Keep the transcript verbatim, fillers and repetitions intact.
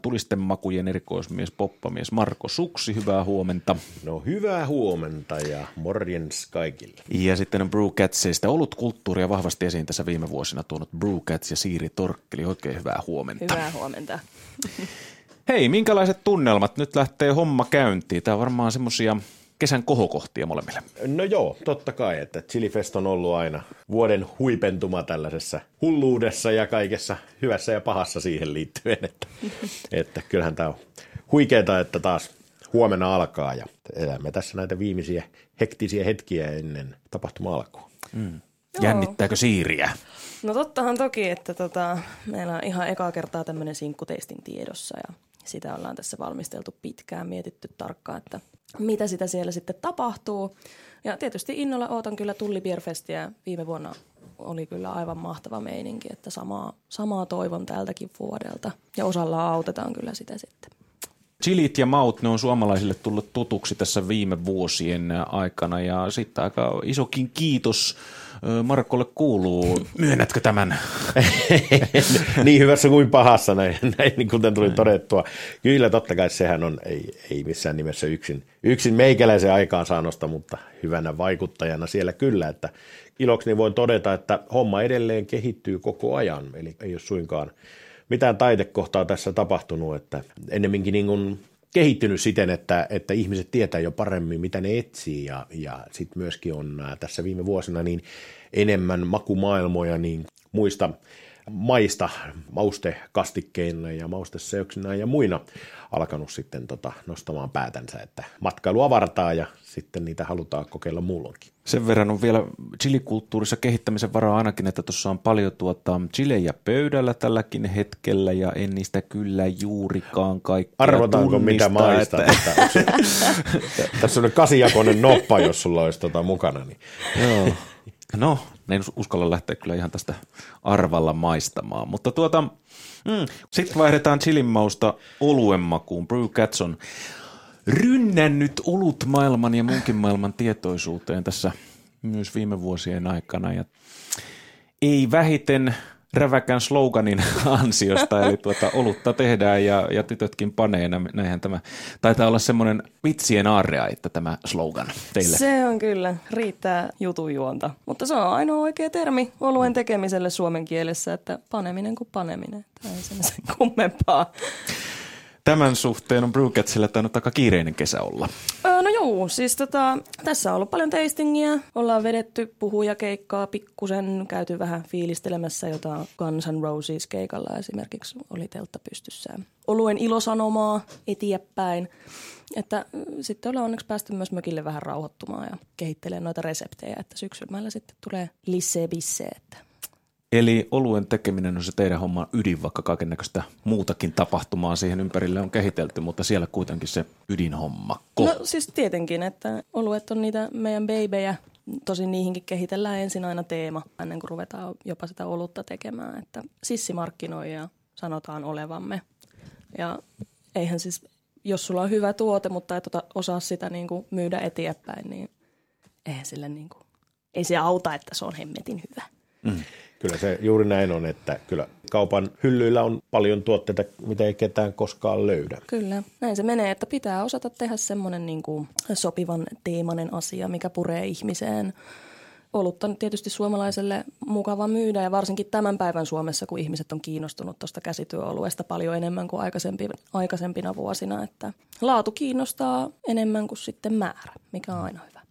tulisten makujen erikoismies, poppamies Marko Suksi, hyvää huomenta. No hyvää huomenta ja morjens kaikille. Ja sitten on Brewcatsista olutkulttuuria vahvasti esiin tässä viime vuosina tuonut Brewcats ja Siiri Torkkeli, oikein hyvää huomenta. Hyvää huomenta. Hei, minkälaiset tunnelmat? Nyt lähtee homma käyntiin. Tämä on varmaan semmoisia kesän kohokohtia molemmille. No joo, totta kai, että Chilifest on ollut aina vuoden huipentuma tällaisessa hulluudessa ja kaikessa hyvässä ja pahassa siihen liittyen. Että, että kyllähän tämä on huikeeta, että taas huomenna alkaa ja elämme tässä näitä viimeisiä hektisiä hetkiä ennen tapahtuma alkua. Mm. Jännittääkö Siiriä? No tottahan toki, että tota, meillä on ihan ekaa kertaa tämmöinen sinkkuteistin tiedossa ja sitä ollaan tässä valmisteltu pitkään, mietitty tarkkaan, että mitä sitä siellä sitten tapahtuu. Ja tietysti innolla ootan kyllä Tulli Beer Festiä. Viime vuonna oli kyllä aivan mahtava meininki, että samaa, samaa toivon tältäkin vuodelta. Ja osalla autetaan kyllä sitä sitten. Chilit ja maut, ne on suomalaisille tullut tutuksi tässä viime vuosien aikana ja sitten aika isokin kiitos Markolle kuuluu. Myönnätkö tämän? Niin hyvässä kuin pahassa, näin, näin kuten tuli todettua. Kyllä totta kai sehän on, ei, ei missään nimessä yksin, yksin meikäläisen aikaansaannosta, mutta hyvänä vaikuttajana siellä kyllä, että ilokseni voin todeta, että homma edelleen kehittyy koko ajan, eli ei ole suinkaan mitään taitekohtaa tässä tapahtunut, että ennemminkin niin kuin kehittynyt siten, että, että ihmiset tietää jo paremmin, mitä ne etsii ja, ja sitten myöskin on tässä viime vuosina niin enemmän makumaailmoja niin muista maista maustekastikkeina ja mausteseoksina ja muina alkanut sitten tota nostamaan päätänsä, että matkailu avartaa ja sitten niitä halutaan kokeilla muulloinkin. Sen verran on vielä chilikulttuurissa kehittämisen varaa ainakin, että tuossa on paljon tuota chilejä pöydällä tälläkin hetkellä ja en niistä kyllä juurikaan kaikkea arvotaanko tunnista, mitä maista? Että... Että, tässä on kasijakoinen noppa, jos sulla olisi tota mukana. Niin. Joo. No, en uskalla lähteä kyllä ihan tästä arvalla maistamaan, mutta tuota, mm, sitten vaihdetaan chilin mausta oluen makuun. Brewcats on rynnännyt olut maailman ja muunkin maailman tietoisuuteen tässä myös viime vuosien aikana ja ei vähiten räväkän sloganin ansiosta, eli tuota olutta tehdään ja, ja tytötkin panee, näinhän tämä taitaa olla semmoinen vitsien aarrea, että tämä slogan teille. Se on kyllä, riittää jutun juonta, mutta se on ainoa oikea termi oluen tekemiselle suomen kielessä, että paneminen kuin paneminen, tämä ei sen, sen kummempaa. Tämän suhteen on Brewcatsilla tainnut aika kiireinen kesä olla. Öö, no joo, siis tota, tässä on ollut paljon tastingia. Ollaan vedetty puhujakeikkaa pikkusen, käyty vähän fiilistelemässä jotain Guns N' Roses keikalla esimerkiksi oli teltta pystyssä. Oluen ilosanomaa eteenpäin. Että sitten ollaan onneksi päästy myös mökille vähän rauhoittumaan ja kehittelemään noita reseptejä, että syksyllä sitten tulee lisää bissee, että... Eli oluen tekeminen on se teidän homman ydin, vaikka kaikennäköistä muutakin tapahtumaa siihen ympärille on kehitelty, mutta siellä kuitenkin se ydinhomma. Ko. No siis tietenkin, että oluet on niitä meidän beibejä. Tosin niihinkin kehitellään ensin aina teema, ennen kuin ruvetaan jopa sitä olutta tekemään. Että sissi markkinoi ja sanotaan olevamme. Ja eihän siis, jos sulla on hyvä tuote, mutta et osaa sitä niin kuin myydä eteenpäin, niin eihän sille niin kuin, ei se auta, että se on hemmetin hyvä. Mm. Kyllä se juuri näin on, että kyllä kaupan hyllyillä on paljon tuotteita, mitä ei ketään koskaan löydä. Kyllä, näin se menee, että pitää osata tehdä semmoinen niin kuin sopivan teemainen asia, mikä puree ihmiseen. Olutta on tietysti suomalaiselle mukava myydä ja varsinkin tämän päivän Suomessa, kun ihmiset on kiinnostunut tuosta käsityöoluesta paljon enemmän kuin aikaisempi, aikaisempina vuosina. Että laatu kiinnostaa enemmän kuin sitten määrä, mikä on aina hyvä.